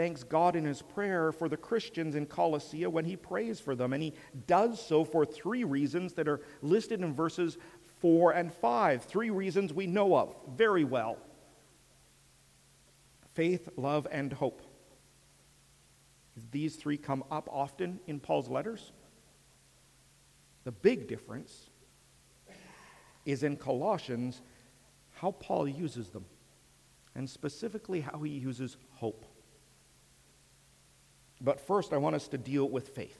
thanks God in his prayer for the Christians in Colossae when he prays for them. And he does so for three reasons that are listed in verses 4 and 5. Three reasons we know of very well: faith, love, and hope. These three come up often in Paul's letters. The big difference is in Colossians how Paul uses them, and specifically how he uses hope. But first, I want us to deal with faith.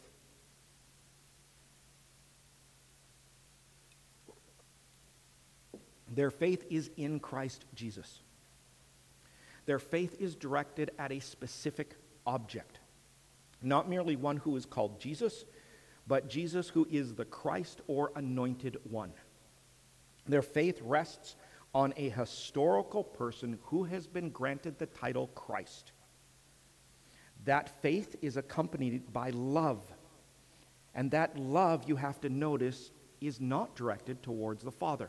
Their faith is in Christ Jesus. Their faith is directed at a specific object, not merely one who is called Jesus, but Jesus who is the Christ or anointed one. Their faith rests on a historical person who has been granted the title Christ. That faith is accompanied by love. And that love, you have to notice, is not directed towards the Father.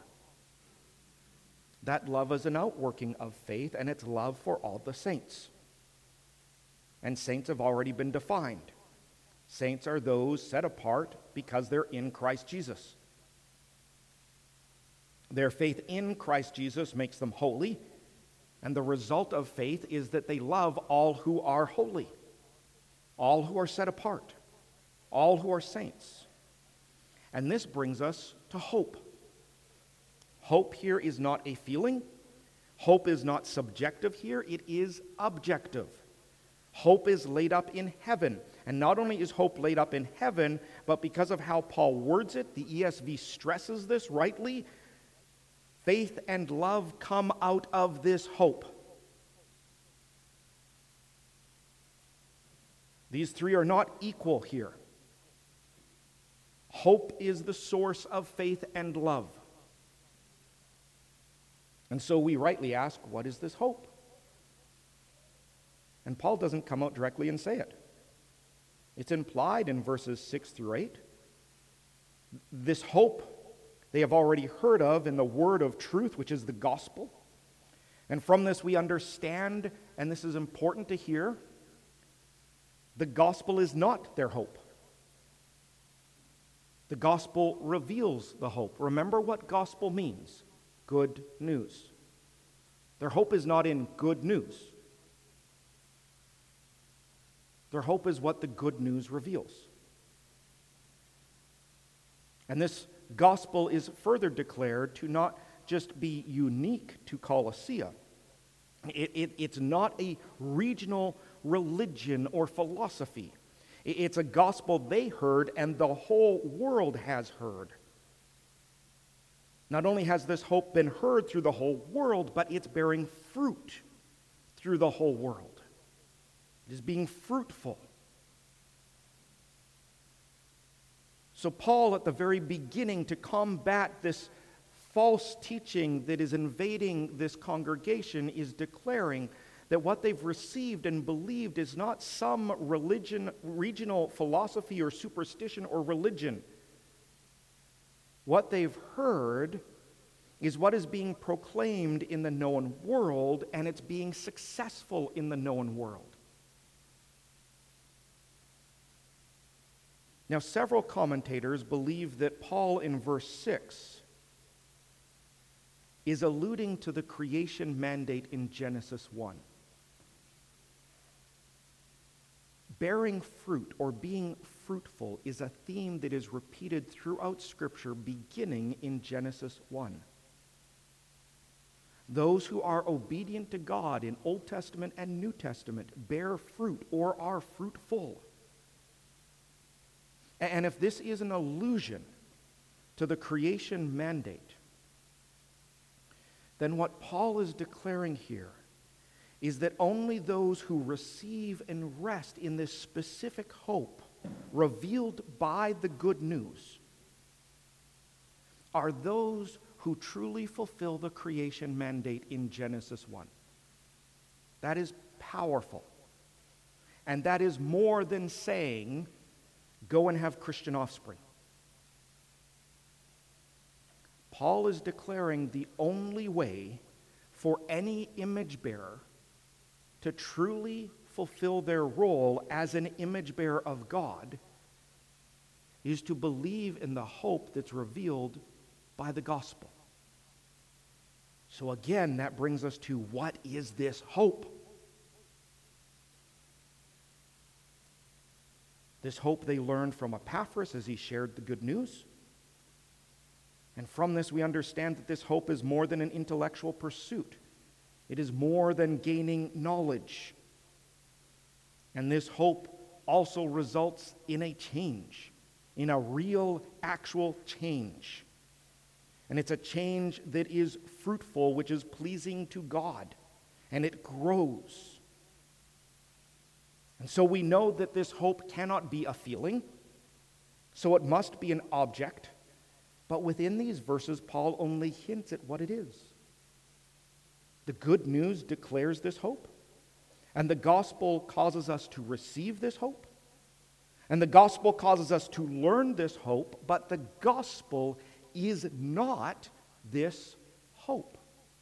That love is an outworking of faith, and it's love for all the saints. And saints have already been defined. Saints are those set apart because they're in Christ Jesus. Their faith in Christ Jesus makes them holy, and the result of faith is that they love all who are holy, all who are set apart, all who are saints. And this brings us to hope. Hope here is not a feeling. Hope is not subjective here. It is objective. Hope is laid up in heaven. And not only is hope laid up in heaven, but because of how Paul words it, the ESV stresses this rightly, faith and love come out of this hope. These three are not equal here. Hope is the source of faith and love. And so we rightly ask, what is this hope? And Paul doesn't come out directly and say it. It's implied in verses 6 through 8. This hope they have already heard of in the word of truth, which is the gospel. And from this we understand, and this is important to hear, the gospel is not their hope. The gospel reveals the hope. Remember what gospel means: good news. Their hope is not in good news. Their hope is what the good news reveals. And this gospel is further declared to not just be unique to Colossae. It's not a regional religion or philosophy. It's a gospel they heard and the whole world has heard. Not only has this hope been heard through the whole world, but it's bearing fruit through the whole world. It is being fruitful. So Paul, at the very beginning, to combat this false teaching that is invading this congregation, is declaring that what they've received and believed is not some religion, regional philosophy or superstition or religion. What they've heard is what is being proclaimed in the known world, and it's being successful in the known world. Now, several commentators believe that Paul in verse 6 is alluding to the creation mandate in Genesis 1. Bearing fruit or being fruitful is a theme that is repeated throughout Scripture beginning in Genesis 1. Those who are obedient to God in Old Testament and New Testament bear fruit or are fruitful. And if this is an allusion to the creation mandate, then what Paul is declaring here is that only those who receive and rest in this specific hope revealed by the good news are those who truly fulfill the creation mandate in Genesis 1. That is powerful. And that is more than saying, go and have Christian offspring. Paul is declaring the only way for any image bearer to truly fulfill their role as an image bearer of God is to believe in the hope that's revealed by the gospel. So again, that brings us to, what is this hope? This hope they learned from Epaphras as he shared the good news. And from this we understand that this hope is more than an intellectual pursuit. It is more than gaining knowledge. And this hope also results in a change, in a real, actual change. And it's a change that is fruitful, which is pleasing to God. And it grows. And so we know that this hope cannot be a feeling, so it must be an object. But within these verses, Paul only hints at what it is. The good news declares this hope, and the gospel causes us to receive this hope, and the gospel causes us to learn this hope, but the gospel is not this hope.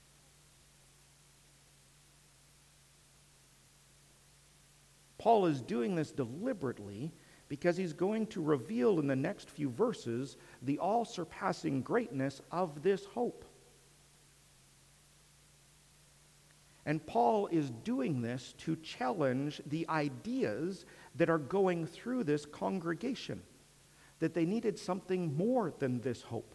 Paul is doing this deliberately because he's going to reveal in the next few verses the all-surpassing greatness of this hope. And Paul is doing this to challenge the ideas that are going through this congregation, that they needed something more than this hope.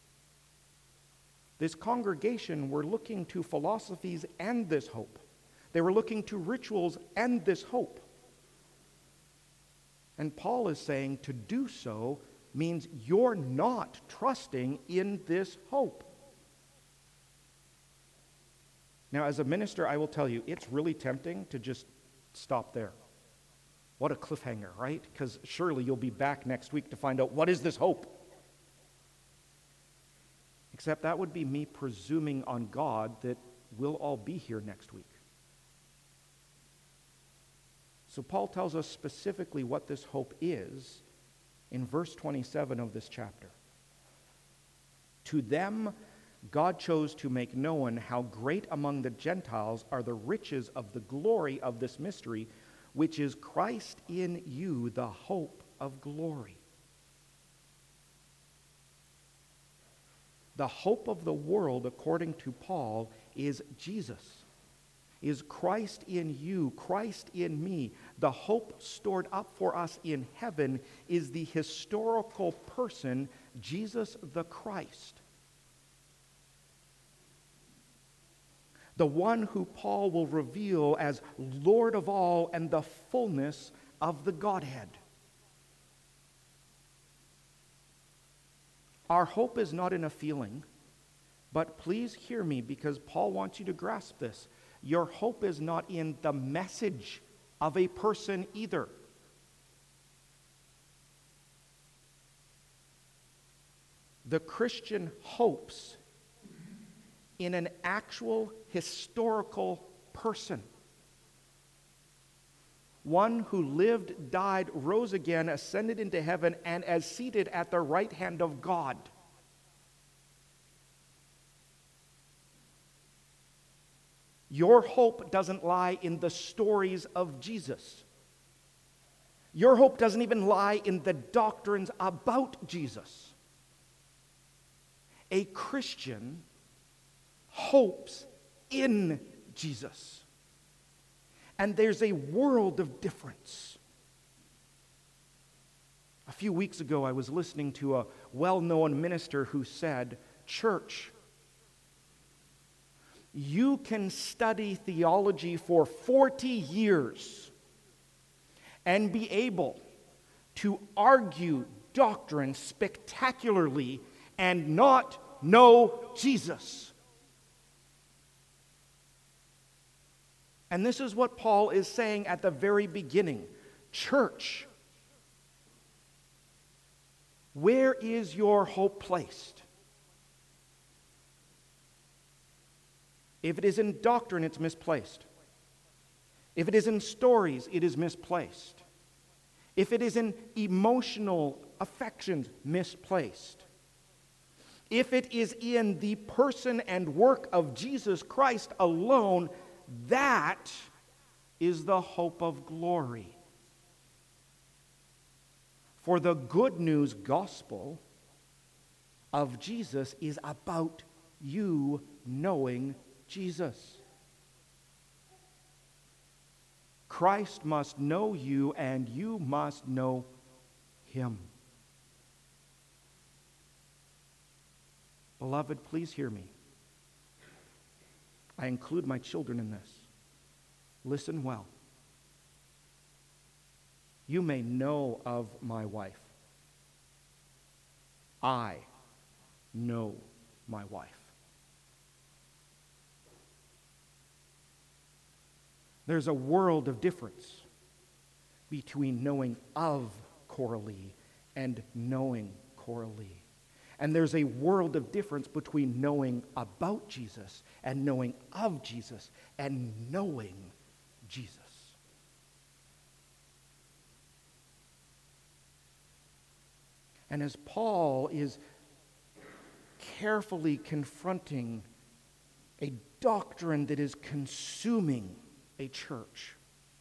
This congregation were looking to philosophies and this hope. They were looking to rituals and this hope. And Paul is saying to do so means you're not trusting in this hope. Now, as a minister, I will tell you, it's really tempting to just stop there. What a cliffhanger, right? Because surely you'll be back next week to find out, what is this hope? Except that would be me presuming on God that we'll all be here next week. So Paul tells us specifically what this hope is in verse 27 of this chapter. To them, God chose to make known how great among the Gentiles are the riches of the glory of this mystery, which is Christ in you, the hope of glory. The hope of the world, according to Paul, is Jesus. Is Christ in you, Christ in me. The hope stored up for us in heaven is the historical person, Jesus the Christ. The one who Paul will reveal as Lord of all and the fullness of the Godhead. Our hope is not in a feeling, but please hear me because Paul wants you to grasp this. Your hope is not in the message of a person either. The Christian hopes in an actual historical person. One who lived, died, rose again, ascended into heaven, and is seated at the right hand of God. Your hope doesn't lie in the stories of Jesus. Your hope doesn't even lie in the doctrines about Jesus. A Christian hopes in Jesus. And there's a world of difference. A few weeks ago, I was listening to a well-known minister who said, "Church, you can study theology for 40 years and be able to argue doctrine spectacularly and not know Jesus." And this is what Paul is saying at the very beginning. Church, where is your hope placed? If it is in doctrine, it's misplaced. If it is in stories, it is misplaced. If it is in emotional affections, misplaced. If it is in the person and work of Jesus Christ alone, that is the hope of glory. For the good news gospel of Jesus is about you knowing Jesus. Christ must know you, and you must know him. Beloved, please hear me. I include my children in this. Listen well. You may know of my wife. I know my wife. There's a world of difference between knowing of Coralie and knowing Coralie. And there's a world of difference between knowing about Jesus and knowing of Jesus and knowing Jesus. And as Paul is carefully confronting a doctrine that is consuming a church,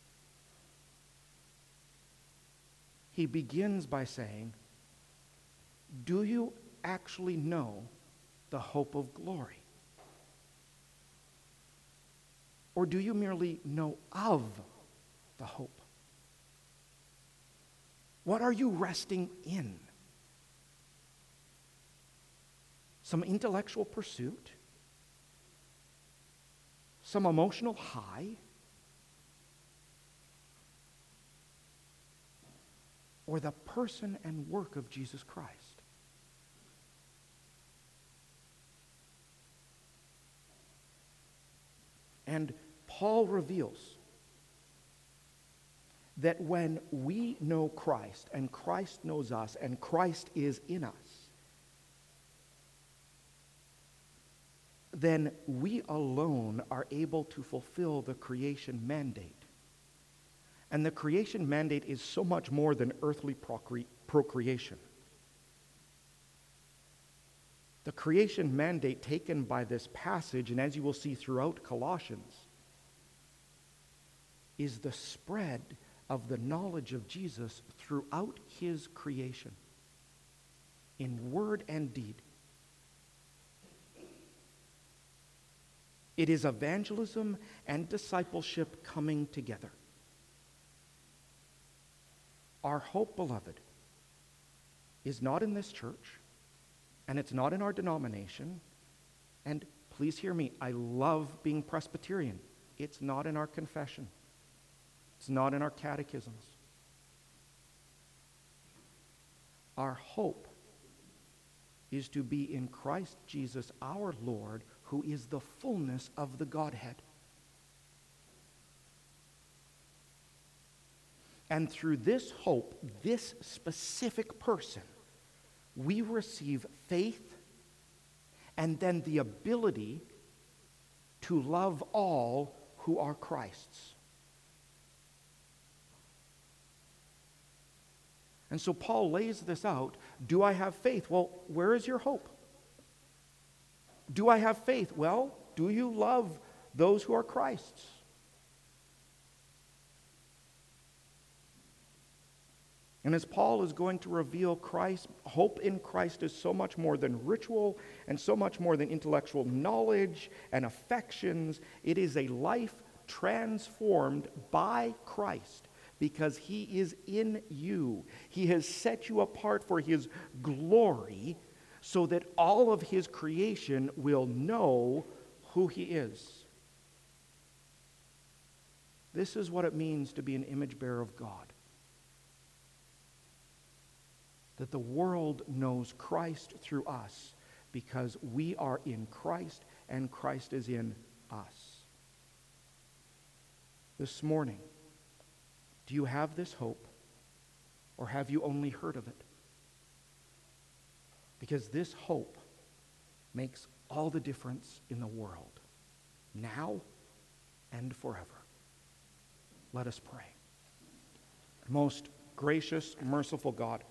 he begins by saying, do you actually know the hope of glory? Or do you merely know of the hope? What are you resting in? Some intellectual pursuit? Some emotional high? Or the person and work of Jesus Christ? And Paul reveals that when we know Christ and Christ knows us and Christ is in us, then we alone are able to fulfill the creation mandate. And the creation mandate is so much more than earthly procreation. The creation mandate taken by this passage, and as you will see throughout Colossians, is the spread of the knowledge of Jesus throughout his creation, in word and deed. It is evangelism and discipleship coming together. Our hope, beloved, is not in this church, and it's not in our denomination. And please hear me, I love being Presbyterian. It's not in our confession. It's not in our catechisms. Our hope is to be in Christ Jesus our Lord, who is the fullness of the Godhead. And through this hope, this specific person, we receive faith and then the ability to love all who are Christ's. And so Paul lays this out. Do I have faith? Well, where is your hope? Do I have faith? Well, do you love those who are Christ's? And as Paul is going to reveal, Christ, hope in Christ is so much more than ritual and so much more than intellectual knowledge and affections. It is a life transformed by Christ because he is in you. He has set you apart for his glory so that all of his creation will know who he is. This is what it means to be an image bearer of God. That the world knows Christ through us because we are in Christ and Christ is in us. This morning, do you have this hope or have you only heard of it? Because this hope makes all the difference in the world, now and forever. Let us pray. Most gracious, merciful God,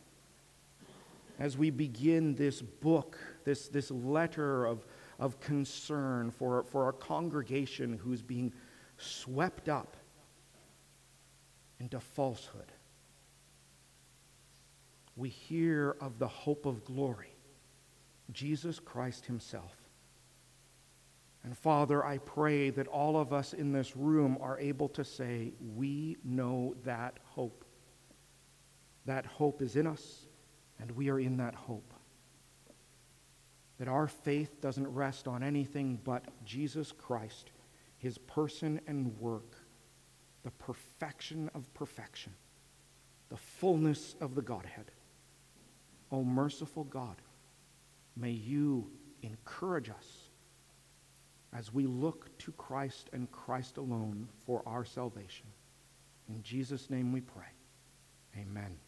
as we begin this book, this letter of concern for our congregation who's being swept up into falsehood. We hear of the hope of glory, Jesus Christ himself. And Father, I pray that all of us in this room are able to say, we know that hope. That hope is in us, and we are in that hope. That our faith doesn't rest on anything but Jesus Christ, his person and work, the perfection of perfection, the fullness of the Godhead. O merciful God, may you encourage us as we look to Christ and Christ alone for our salvation. In Jesus' name we pray. Amen.